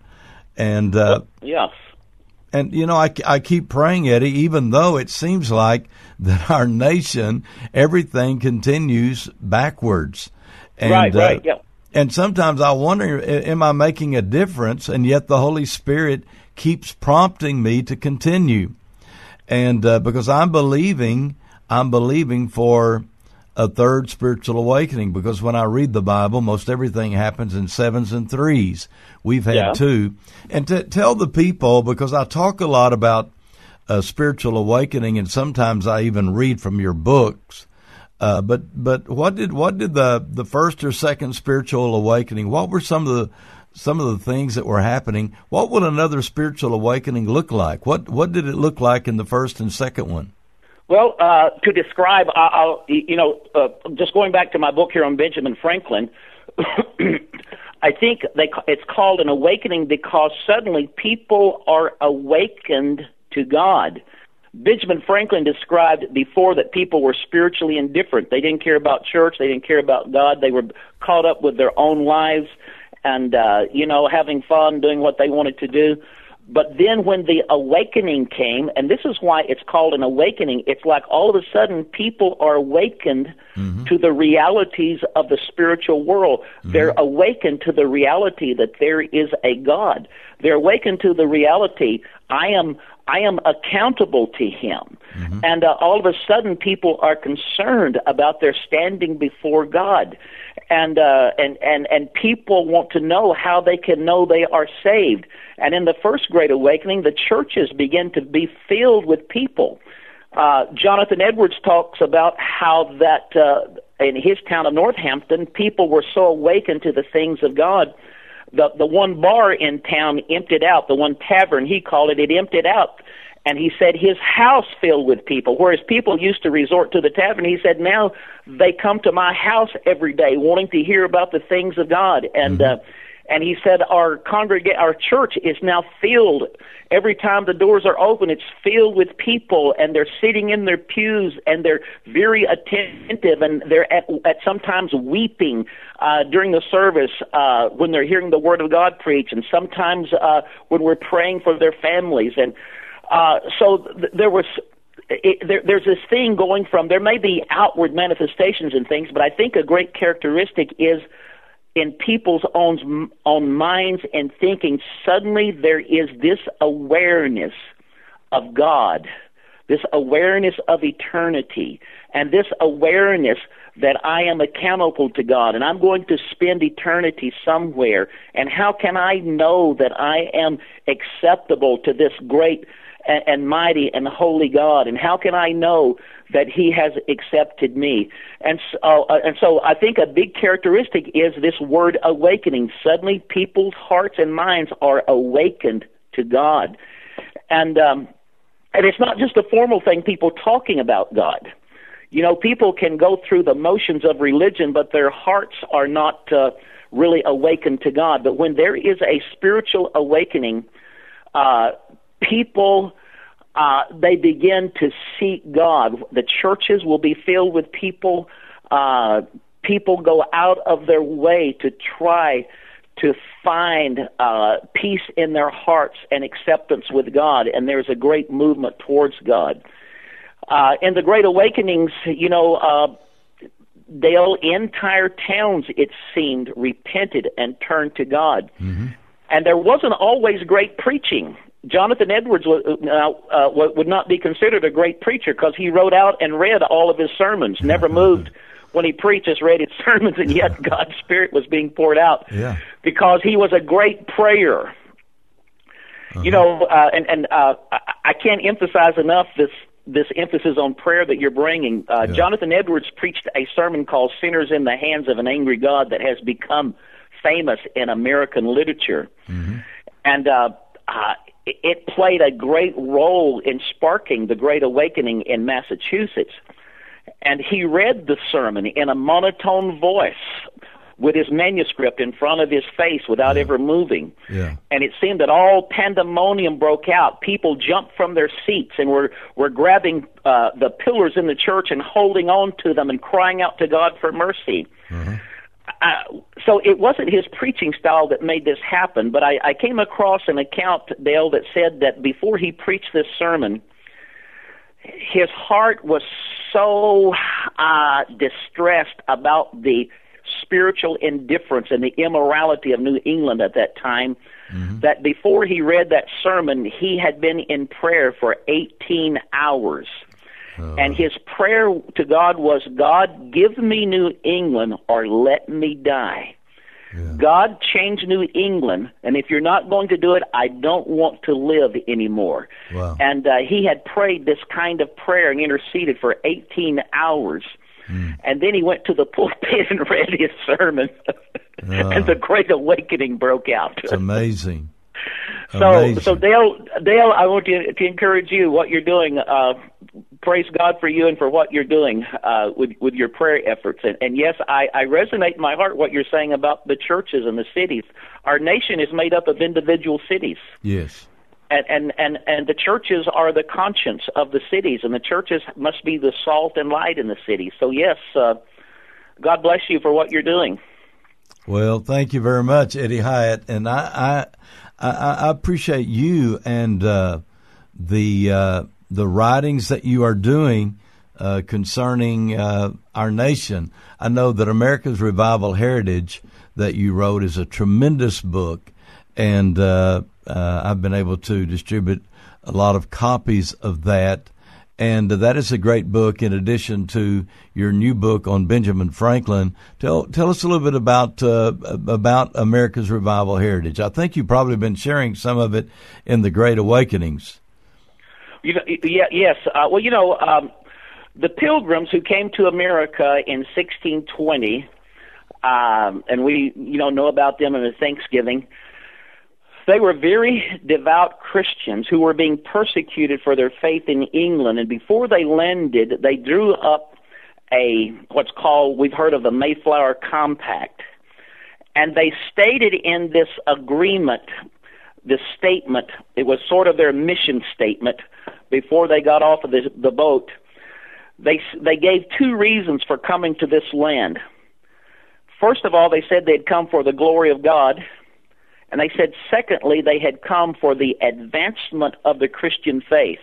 And uh, yes. And, you know, I, I keep praying, Eddie, even though it seems like that our nation, everything continues backwards. And, right, right, uh, yeah. And sometimes I wonder, am I making a difference? And yet the Holy Spirit keeps prompting me to continue. And uh, because I'm believing, I'm believing for a third spiritual awakening, because when I read the Bible, most everything happens in sevens and threes. We've had yeah. two. And to tell the people, because I talk a lot about uh, spiritual awakening, and sometimes I even read from your books. Uh, but but what did what did the, the first or second spiritual awakening? What were some of the some of the things that were happening? What would another spiritual awakening look like? What what did it look like in the first and second one? Well, uh, to describe, uh, I'll, you know, uh, just going back to my book here on Benjamin Franklin, I think they, it's called an awakening because suddenly people are awakened to God. Benjamin Franklin described before that people were spiritually indifferent. They didn't care about church. They didn't care about God. They were caught up with their own lives and, uh, you know, having fun, doing what they wanted to do. But then when the awakening came, and this is why it's called an awakening, it's like all of a sudden people are awakened mm-hmm. to the realities of the spiritual world. Mm-hmm. They're awakened to the reality that there is a God. They're awakened to the reality, I am I am accountable to Him. Mm-hmm. And uh, all of a sudden people are concerned about their standing before God. And, uh, and, and, and people want to know how they can know they are saved. And in the first Great Awakening, the churches begin to be filled with people. Uh, Jonathan Edwards talks about how that uh, in his town of Northampton, people were so awakened to the things of God. The, the one bar in town emptied out, the one tavern, he called it, it emptied out. And he said his house filled with people, whereas people used to resort to the tavern. He said now they come to my house every day wanting to hear about the things of God. And mm-hmm. uh, and he said our congrega- our church is now filled. Every time the doors are open, it's filled with people, and they're sitting in their pews, and they're very attentive, and they're at, at sometimes weeping uh, during the service uh, when they're hearing the Word of God preached, and sometimes uh, when we're praying for their families. And uh, so th- there was it, there, there's this thing going from, there may be outward manifestations and things, but I think a great characteristic is in people's own, own minds and thinking, suddenly there is this awareness of God, this awareness of eternity, and this awareness that I am accountable to God, and I'm going to spend eternity somewhere, and how can I know that I am acceptable to this great and, and mighty and holy God, and how can I know that He has accepted me? And so, uh, and so I think a big characteristic is this word awakening. Suddenly people's hearts and minds are awakened to God. And, um, and it's not just a formal thing, people talking about God. You know, people can go through the motions of religion, but their hearts are not uh, really awakened to God. But when there is a spiritual awakening, uh, people Uh, they begin to seek God. The churches will be filled with people. Uh, people go out of their way to try to find uh, peace in their hearts and acceptance with God, and there's a great movement towards God. Uh, in the Great Awakenings, you know, uh, Dale, entire towns, it seemed, repented and turned to God. Mm-hmm. And there wasn't always great preaching. Jonathan Edwards was, uh, uh, would not be considered a great preacher because he wrote out and read all of his sermons, never moved when he preached, just read his sermons, and yet God's Spirit was being poured out yeah. because he was a great prayer. Uh-huh. You know, uh, and, and uh, I can't emphasize enough this this emphasis on prayer that you're bringing. Uh, yeah. Jonathan Edwards preached a sermon called Sinners in the Hands of an Angry God that has become famous in American literature. Mm-hmm. And uh, uh, it played a great role in sparking the Great Awakening in Massachusetts. And he read the sermon in a monotone voice with his manuscript in front of his face without yeah. ever moving. Yeah. And it seemed that all pandemonium broke out. People jumped from their seats and were, were grabbing uh, the pillars in the church and holding on to them and crying out to God for mercy. Mm-hmm. I, so it wasn't his preaching style that made this happen, but I, I came across an account, Dale, that said that before he preached this sermon, his heart was so uh, distressed about the spiritual indifference and the immorality of New England at that time, mm-hmm. that before he read that sermon, he had been in prayer for eighteen hours. Uh. And his prayer to God was, God, give me New England or let me die. Yeah. God, change New England, and if you're not going to do it, I don't want to live anymore. Wow. And uh, he had prayed this kind of prayer and interceded for eighteen hours. Mm. And then he went to the pulpit and read his sermon, uh, and the Great Awakening broke out. It's amazing. So, amazing. so Dale, Dale, I want to, to encourage you. What you're doing, uh, praise God for you and for what you're doing uh, with with your prayer efforts. And, and yes, I, I resonate in my heart what you're saying about the churches and the cities. Our nation is made up of individual cities. Yes. And, and, and, and the churches are the conscience of the cities, and the churches must be the salt and light in the cities. So, yes, uh, God bless you for what you're doing. Well, thank you very much, Eddie Hyatt. And I I, I, I appreciate you and uh, the uh, the writings that you are doing uh, concerning uh, our nation. I know that America's Revival Heritage that you wrote is a tremendous book, and uh, uh, I've been able to distribute a lot of copies of that. And that is a great book in addition to your new book on Benjamin Franklin. Tell tell us a little bit about uh, about America's Revival Heritage. I think you've probably been sharing some of it in the Great Awakenings. You know, yeah, yes. Uh, well, you know, um, the Pilgrims who came to America in sixteen twenty, um, and we you know know about them in the Thanksgiving. They were very devout Christians who were being persecuted for their faith in England, and before they landed, they drew up a what's called, we've heard of the Mayflower Compact, and they stated in this agreement, this statement, it was sort of their mission statement before they got off of the, the boat. They they gave two reasons for coming to this land. First of all, they said they'd come for the glory of God. And they said, secondly, they had come for the advancement of the Christian faith.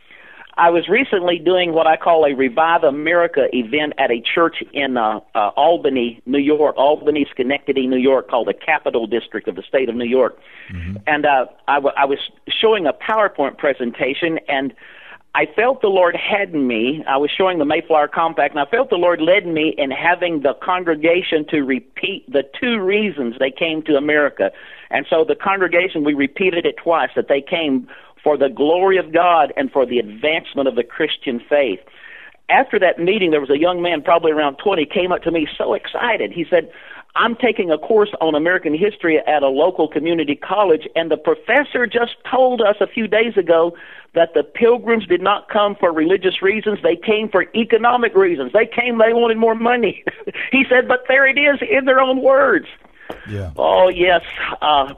I was recently doing what I call a Revive America event at a church in uh, uh, Albany, New York, Albany, Schenectady, New York, called the Capital District of the state of New York. Mm-hmm. And uh, I, w- I was showing a PowerPoint presentation, and I felt the Lord had me. I was showing the Mayflower Compact, and I felt the Lord led me in having the congregation to repeat the two reasons they came to America. And so the congregation, we repeated it twice, that they came for the glory of God and for the advancement of the Christian faith. After that meeting, there was a young man, probably around twenty, came up to me so excited. He said, I'm taking a course on American history at a local community college, and the professor just told us a few days ago that the Pilgrims did not come for religious reasons. They came for economic reasons. They came, they wanted more money. He said, but there it is in their own words. Yeah. Oh, yes. Uh,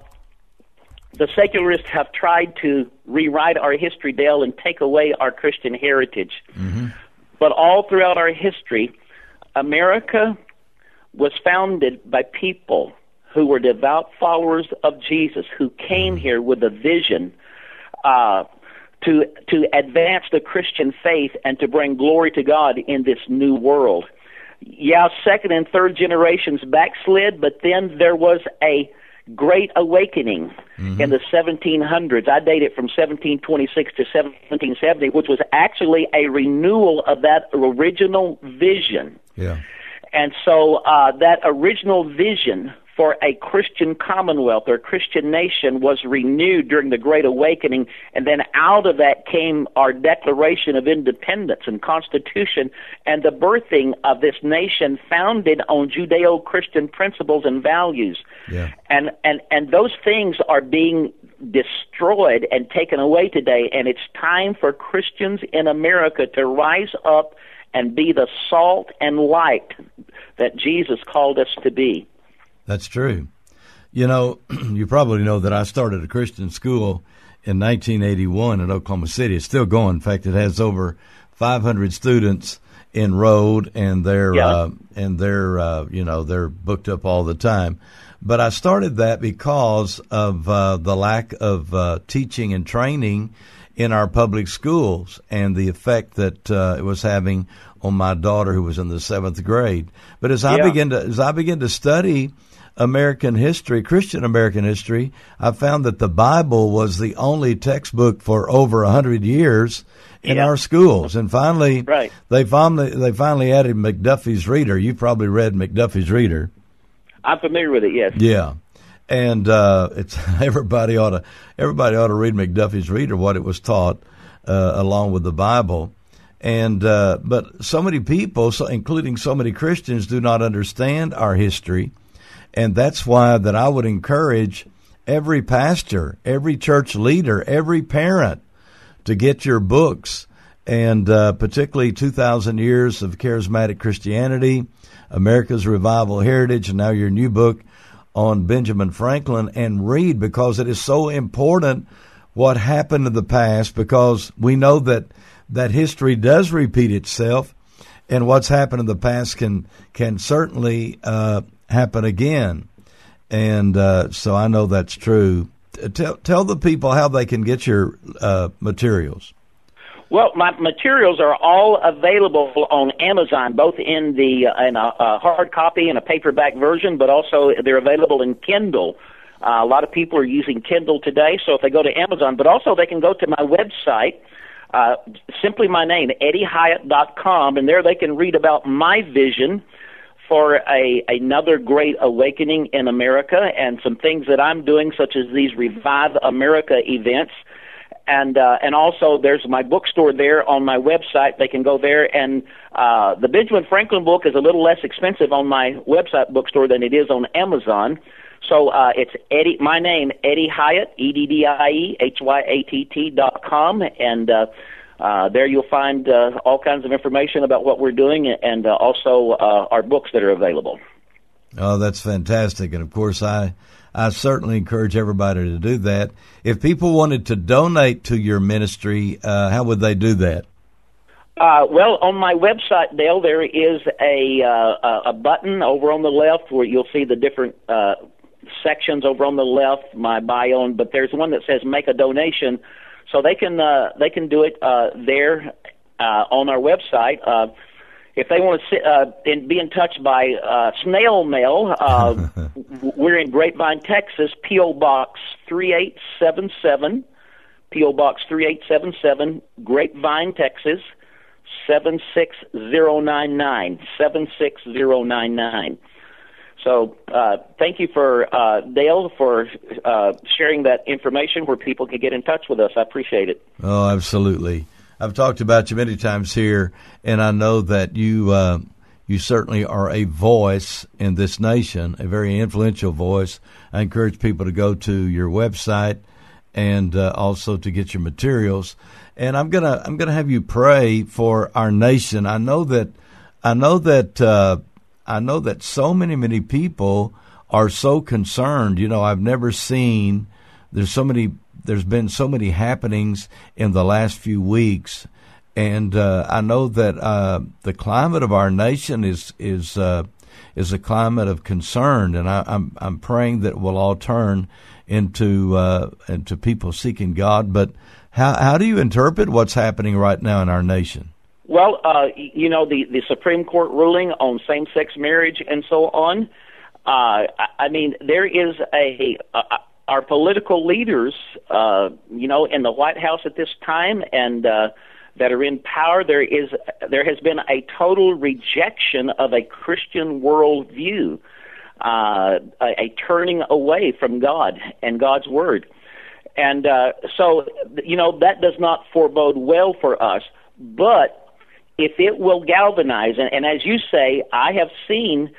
the secularists have tried to rewrite our history, Dale, and take away our Christian heritage. Mm-hmm. But all throughout our history, America was founded by people who were devout followers of Jesus, who came mm-hmm. here with a vision uh, to to advance the Christian faith and to bring glory to God in this new world. Yeah, second and third generations backslid, but then there was a great awakening mm-hmm. in the seventeen hundreds. I date it from seventeen twenty-six to seventeen seventy, which was actually a renewal of that original vision. Yeah. And so uh, that original vision for a Christian commonwealth or Christian nation was renewed during the Great Awakening, and then out of that came our Declaration of Independence and Constitution and the birthing of this nation founded on Judeo-Christian principles and values. Yeah. And, and, and those things are being destroyed and taken away today, and it's time for Christians in America to rise up and be the salt and light that Jesus called us to be. That's true. You know, you probably know that I started a Christian school in nineteen eighty-one in Oklahoma City. It's still going. In fact, it has over five hundred students, enrolled and they're Yeah. uh, and they're uh, you know they're booked up all the time. But I started that because of uh, the lack of uh, teaching and training in our public schools and the effect that uh, it was having on my daughter who was in the seventh grade. But as I Yeah. begin to as I begin to study American history, Christian American history, I found that the Bible was the only textbook for over a hundred years in Yeah. our schools. And finally, Right. they finally they finally added McDuffie's Reader. You probably read McDuffie's Reader. I'm familiar with it, yes. Yeah, and uh, it's everybody ought to everybody ought to read McDuffie's Reader, what it was taught uh, along with the Bible. And uh, but so many people, so including so many Christians, do not understand our history, and that's why that I would encourage every pastor, every church leader, every parent to get your books, and uh, particularly two thousand Years of Charismatic Christianity, America's Revival Heritage, and now your new book on Benjamin Franklin, and read, because it is so important what happened in the past, because we know that that history does repeat itself, and what's happened in the past can can certainly uh, happen again. And uh, so I know that's true. Tell tell the people how they can get your uh, materials. Well, my materials are all available on Amazon, both in the uh, in a, a hard copy and a paperback version, but also they're available in Kindle. Uh, a lot of people are using Kindle today, so if they go to Amazon, but also they can go to my website, uh, simply my name, Eddie Hyatt dot com, and there they can read about my vision for a another great awakening in America and some things that I'm doing, such as these Revive America events. And uh, and also there's my bookstore there on my website. They can go there, and uh, the Benjamin Franklin book is a little less expensive on my website bookstore than it is on Amazon. So uh, it's Eddie, my name, Eddie Hyatt, E D D I E H Y A T T dot com, and uh, uh, there you'll find uh, all kinds of information about what we're doing, and uh, also uh, our books that are available. Oh, that's fantastic. And, of course, I I certainly encourage everybody to do that. If people wanted to donate to your ministry, uh, how would they do that? Uh, well, on my website, Dale, there is a uh, a button over on the left where you'll see the different uh, sections over on the left, my bio, but there's one that says make a donation. So they can uh, they can do it uh, there uh, on our website. Uh, If they want to sit, uh, and be in touch by uh, snail mail, uh, we're in Grapevine, Texas, P O. Box three eight seven seven, P O. Box three eight seven seven, Grapevine, Texas, seven six zero nine nine, seven six zero nine nine. So uh, thank you for, uh, Dale, for uh, sharing that information where people can get in touch with us. I appreciate it. Oh, absolutely. I've talked about you many times here, and I know that you uh, you certainly are a voice in this nation, a very influential voice. I encourage people to go to your website and uh, also to get your materials. And I'm gonna I'm gonna have you pray for our nation. I know that I know that uh, I know that so many many people are so concerned. You know, I've never seen there's so many. There's been so many happenings in the last few weeks, and uh, I know that uh, the climate of our nation is is uh, is a climate of concern, and I, I'm I'm praying that we'll all turn into uh, into people seeking God. But how how do you interpret what's happening right now in our nation? Well, uh, you know, the the Supreme Court ruling on same-sex marriage and so on. Uh, I, I mean, there is a, a our political leaders, uh, you know, in the White House at this time and uh, that are in power, there is there has been a total rejection of a Christian worldview, uh, a, a turning away from God and God's Word. And uh, so, you know, that does not forebode well for us. But if it will galvanize, and, and as you say, I have seen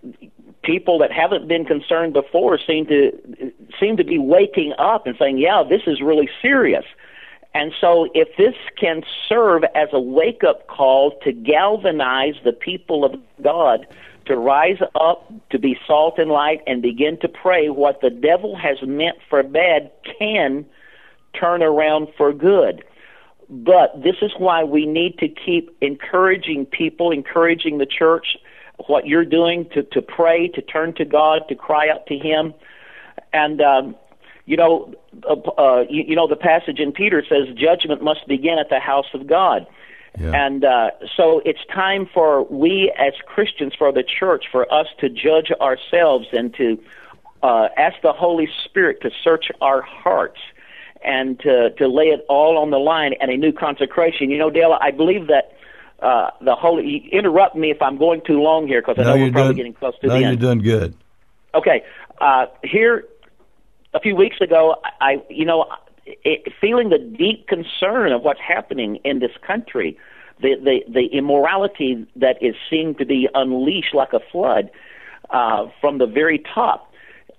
people that haven't been concerned before seem to seem to be waking up and saying, yeah, this is really serious. And so if this can serve as a wake-up call to galvanize the people of God to rise up, to be salt and light, and begin to pray, what the devil has meant for bad can turn around for good. But this is why we need to keep encouraging people, encouraging the church, what you're doing, to, to pray, to turn to God, to cry out to Him. And, um, you know, uh, uh, you, you know, the passage in Peter says judgment must begin at the house of God. Yeah. And uh, so it's time for we as Christians, for the church, for us to judge ourselves and to uh, ask the Holy Spirit to search our hearts and to, to lay it all on the line and a new consecration. You know, Dale, I believe that uh, the Holy... Interrupt me if I'm going too long here, because I no, know we're probably doing, getting close to no, the end. No, you're doing good. Okay. Uh, here, a few weeks ago, I, you know... It, feeling the deep concern of what's happening in this country, the, the, the immorality that is seen to be unleashed like a flood uh, from the very top,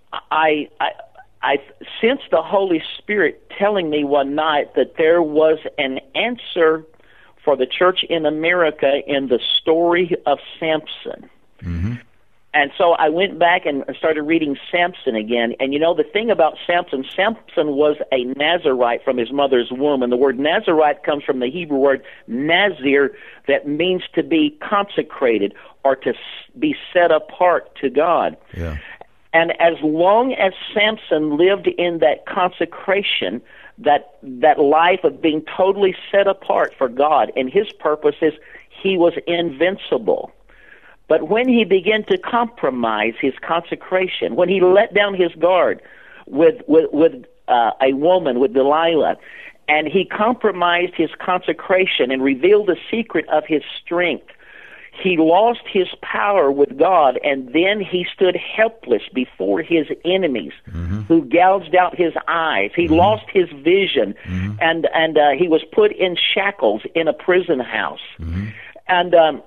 I, I, I sensed the Holy Spirit telling me one night that there was an answer for the church in America in the story of Samson. Mm-hmm. And so I went back and started reading Samson again. And you know, the thing about Samson, Samson was a Nazarite from his mother's womb. And the word Nazarite comes from the Hebrew word Nazir, that means to be consecrated or to be set apart to God. Yeah. And as long as Samson lived in that consecration, that that life of being totally set apart for God and His purposes, he was invincible. But when he began to compromise his consecration, when he let down his guard with with, with uh, a woman, with Delilah, and he compromised his consecration and revealed the secret of his strength, he lost his power with God, and then he stood helpless before his enemies, mm-hmm. who gouged out his eyes. He mm-hmm. lost his vision, mm-hmm. and and uh, he was put in shackles in a prison house. Mm-hmm. And um,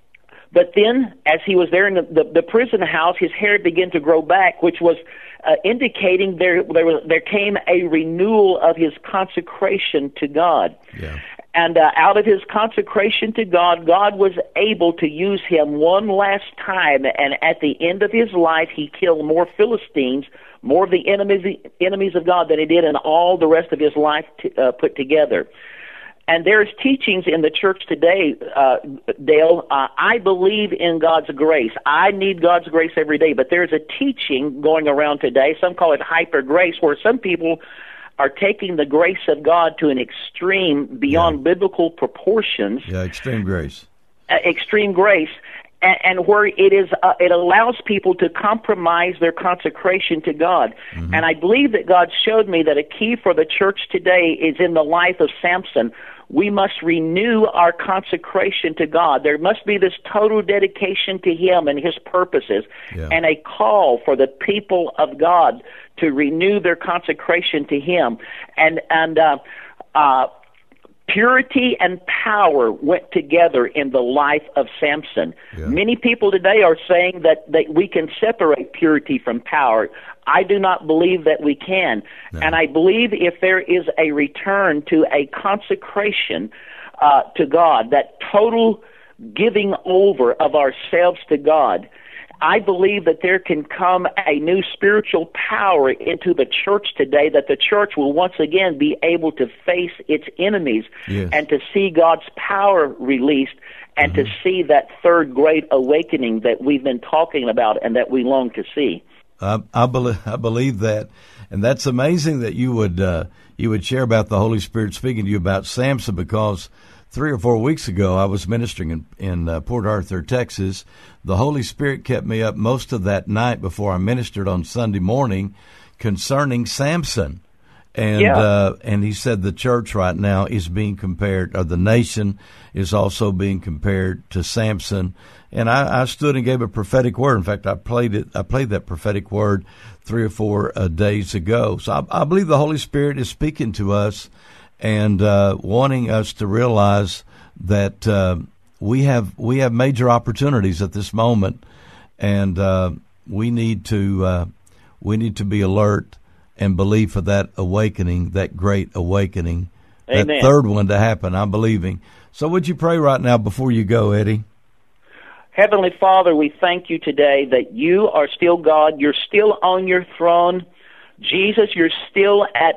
but then, as he was there in the, the, the prison house, his hair began to grow back, which was uh, indicating there there was there came a renewal of his consecration to God. Yeah. And uh, out of his consecration to God, God was able to use him one last time. And at the end of his life, he killed more Philistines, more of the enemies enemies of God than he did in all the rest of his life t- uh, put together. And there's teachings in the church today, uh, Dale. Uh, I believe in God's grace. I need God's grace every day. But there's a teaching going around today. Some call it hyper grace, where some people are taking the grace of God to an extreme beyond yeah. biblical proportions. Yeah, extreme grace. Uh, extreme grace. And, and where it is, uh, it allows people to compromise their consecration to God. Mm-hmm. And I believe that God showed me that a key for the church today is in the life of Samson. We must renew our consecration to God. There must be this total dedication to Him and His purposes, yeah. and a call for the people of God to renew their consecration to Him. And and uh, uh, purity and power went together in the life of Samson. Yeah. Many people today are saying that, that we can separate purity from power. I do not believe that we can. No. And I believe if there is a return to a consecration uh, to God, that total giving over of ourselves to God, I believe that there can come a new spiritual power into the church today, that the church will once again be able to face its enemies yes. and to see God's power released and mm-hmm. to see that third great awakening that we've been talking about and that we long to see. I, I believe I believe that, and that's amazing that you would uh, you would share about the Holy Spirit speaking to you about Samson, because three or four weeks ago I was ministering in, in uh, Port Arthur, Texas. The Holy Spirit kept me up most of that night before I ministered on Sunday morning concerning Samson, and yeah. uh, and he said the church right now is being compared, or the nation is also being compared to Samson. And I, I stood and gave a prophetic word. In fact, I played it. I played that prophetic word three or four uh, days ago. So I, I believe the Holy Spirit is speaking to us and uh, wanting us to realize that uh, we have we have major opportunities at this moment, and uh, we need to uh, we need to be alert and believe for that awakening, that great awakening, Amen. That third one to happen. I'm believing. So, would you pray right now before you go, Eddie? Heavenly Father, we thank you today that you are still God. You're still on your throne. Jesus, you're still at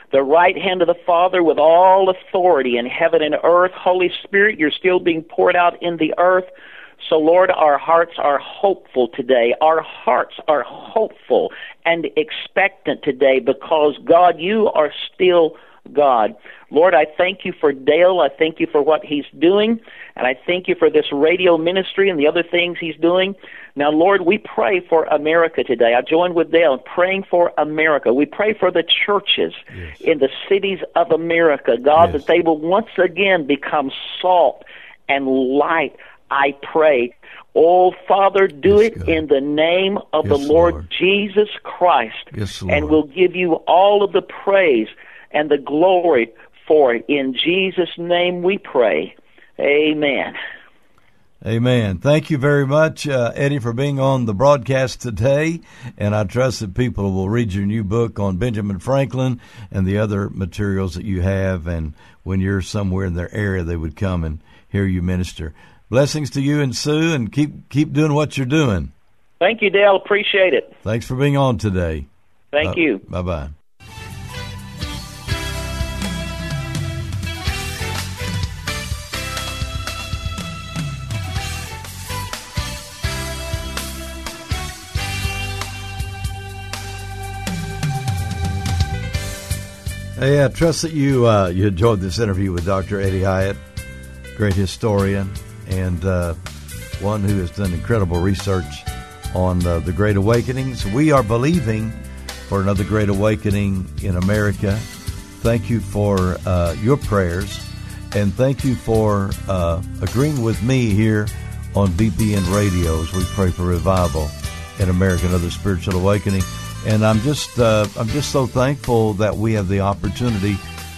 the right hand of the Father with all authority in heaven and earth. Holy Spirit, you're still being poured out in the earth. So, Lord, our hearts are hopeful today. Our hearts are hopeful and expectant today because, God, you are still God. Lord, I thank you for Dale. I thank you for what he's doing, and I thank you for this radio ministry and the other things he's doing. Now, Lord, we pray for America today. I join with Dale in praying for America. We pray for the churches yes. in the cities of America, God, yes. that they will once again become salt and light. I pray. Oh, Father, do yes, it God. in the name of yes, the Lord, Lord Jesus Christ. Yes, Lord. And we'll give you all of the praise and the glory for it. In Jesus' name we pray. Amen. Amen. Thank you very much, uh, Eddie, for being on the broadcast today. And I trust that people will read your new book on Benjamin Franklin and the other materials that you have. And when you're somewhere in their area, they would come and hear you minister. Blessings to you and Sue, and keep keep doing what you're doing. Thank you, Dale. Appreciate it. Thanks for being on today. Thank uh, you. Bye-bye. Hey, I trust that you uh, you enjoyed this interview with Doctor Eddie Hyatt, great historian, and uh, one who has done incredible research on uh, the Great Awakenings. We are believing for another Great Awakening in America. Thank you for uh, your prayers, and thank you for uh, agreeing with me here on B P N Radio as we pray for revival in America, another spiritual awakening. And I'm just uh, I'm just so thankful that we have the opportunity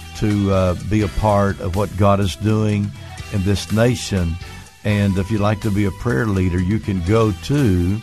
to uh, be a part of what God is doing in this nation. And if you'd like to be a prayer leader, you can go to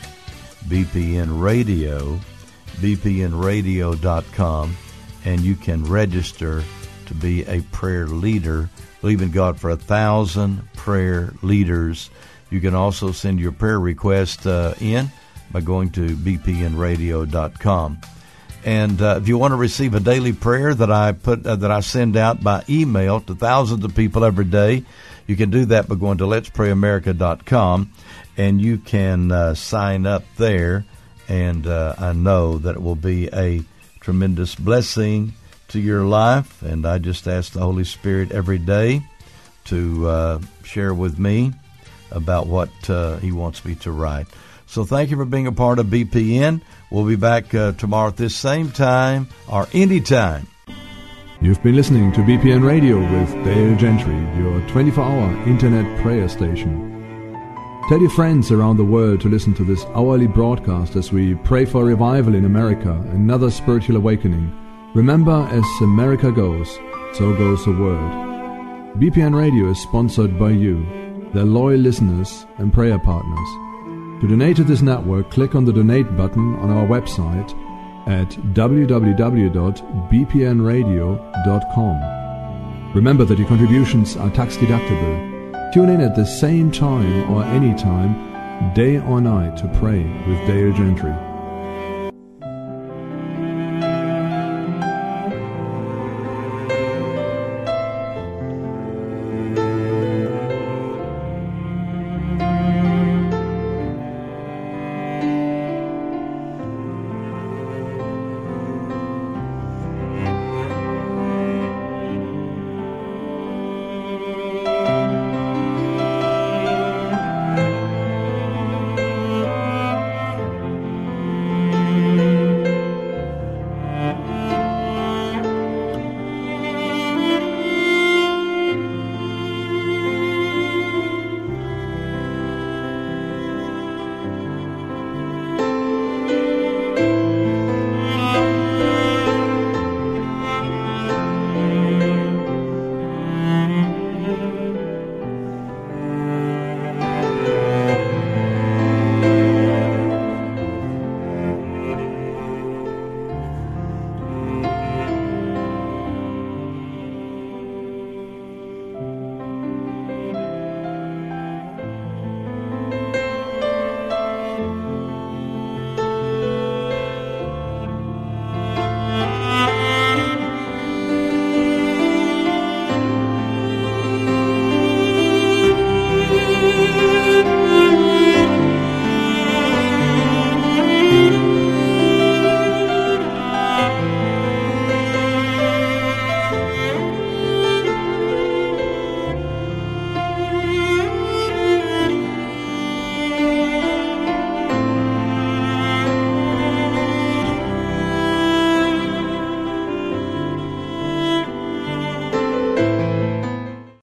B P N Radio, B P N radio dot com, and you can register to be a prayer leader. Believe in God for a thousand prayer leaders. You can also send your prayer request uh, in by going to B P N radio dot com. And uh, if you want to receive a daily prayer that I put uh, that I send out by email to thousands of people every day, you can do that by going to lets pray america dot com, and you can uh, sign up there. And uh, I know that it will be a tremendous blessing to your life. And I just ask the Holy Spirit every day to uh, share with me about what uh, He wants me to write. So thank you for being a part of B P N. We'll be back uh, tomorrow at this same time or anytime. You've been listening to B P N Radio with Dale Gentry, your twenty-four hour internet prayer station. Tell your friends around the world to listen to this hourly broadcast as we pray for revival in America, another spiritual awakening. Remember, as America goes, so goes the world. B P N Radio is sponsored by you, their loyal listeners and prayer partners. To donate to this network, click on the donate button on our website at w w w dot b p n radio dot com. Remember that your contributions are tax deductible. Tune in at the same time or any time, day or night, to pray with Dale Gentry.